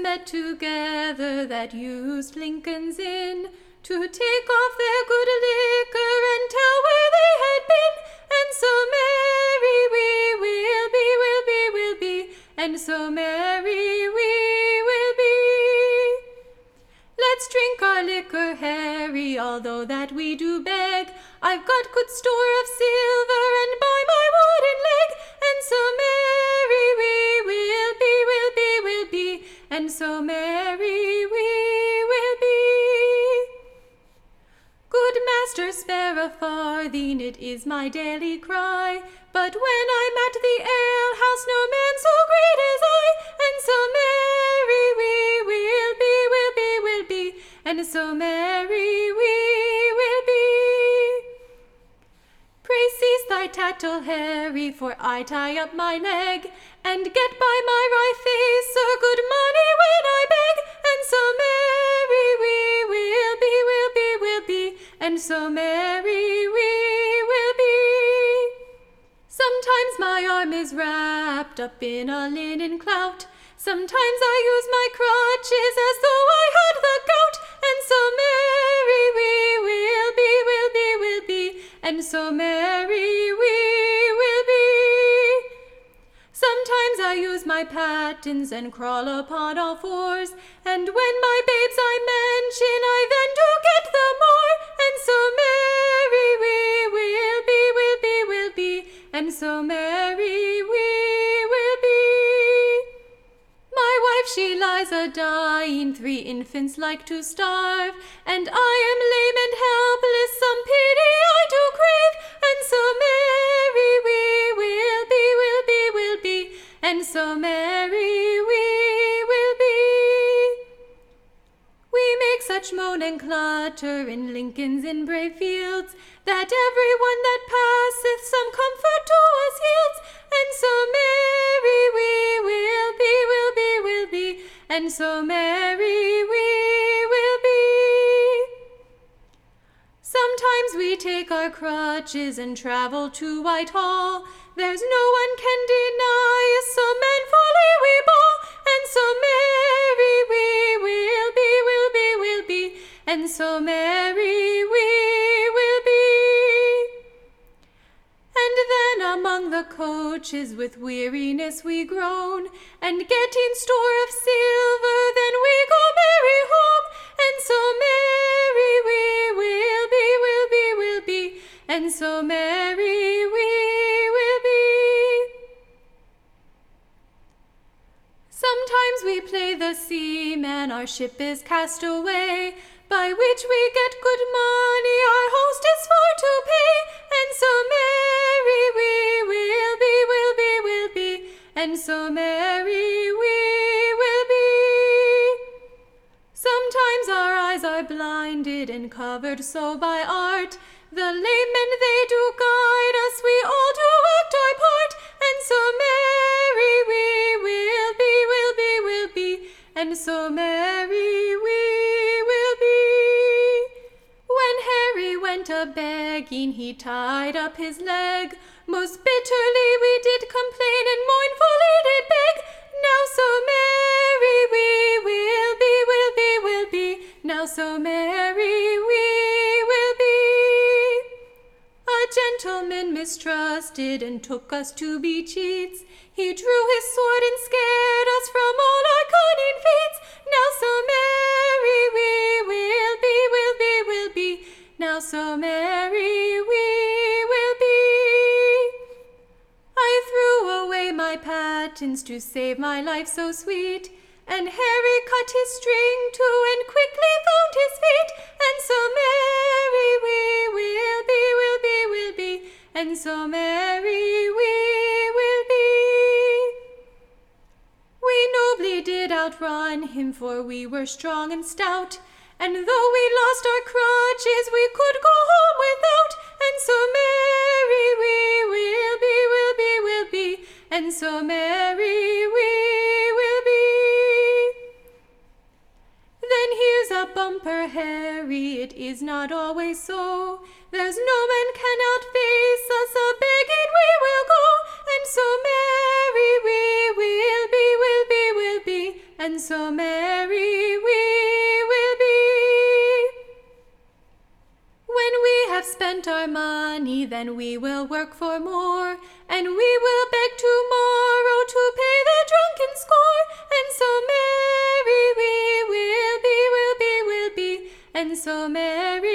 met together that used Lincoln's Inn to take off their good liquor and tell where they had been. And so merry we will be, will be, will be, and so merry we will be. Let's drink our liquor, Harry, although that we do beg. I've got good store of silver, and by my wooden leg, and so merry we will be, will be, will be, and so merry we will be. Good master, spare a farthing, it is my daily cry, but when I'm at the alehouse, no man so great as I, and so merry we will be, will be, will be, and so merry we will be. Pray cease thy tattle, Harry, for I tie up my leg, and get by my wry face a good money when I beg, and so merry we will be, will be, will be, and so merry we will be. Sometimes my arm is wrapped up in a linen clout, sometimes I use my crutches as though I had the gout, and so merry we will be, will be, will be, and so merry we will be. Sometimes I use my pattens and crawl upon all fours, and when my babes I mention, I then do get the more, and so merry we will be, will be, will be, and so merry we will be. My wife, she lies a-dying, 3 infants like to starve, and I am lame and helpless, some pity I do crave, and so merry we will be, will be, will be, and so merry we will be. We make such moan and clatter in Lincoln's Inn brave fields, that every one that passeth some comfort to us yields, and so merry we will be, will be, will be, and so merry we will be. Sometimes we take our crutches and travel to Whitehall, there's no one can deny us, so manfully we bawl, and so merry we will be, will be, will be, and so merry we will be. And then among the coaches with weariness we groan, and getting store of silver, then we go merry home, and so merry we will be, will be, will be, and so merry we will be. Sometimes we play the seaman, our ship is cast away, by which we get good money, our host is for to pay, and so merry we will be, will be, will be, and so merry we will be. Sometimes our eyes are blinded and covered so by art, the laymen they do guide us, we all do act our part, and so merry we will be, will be, will be, and so merry we will be. When Harry went a-begging, he tied up his leg, most bitterly we did complain and mournfully did beg, now so merry we will be, will be, will be, now so merry we will be. A gentleman mistrusted and took us to be cheats, he drew his sword and scared us from all our cunning feats, now so merry we will be, will be, will be, now so merry we will be. I threw away my pattens to save my life so sweet, and Harry cut his string too and quickly found his feet, and so merry we will be, will be, will be, and so merry we will be. We nobly did outrun him, for we were strong and stout, and though we lost our crutches, we could go home without, and so merry we will be, will be, will be, and so merry we will be. Then here's a bumper, Harry, it is not always so, there's no man can outface us, a-begging we will go, and so merry we will be, will be, will be, and so merry we will be. When we have spent our money, then we will work for more, and we will beg tomorrow to pay the drunken score, and so merry we will be, and so merry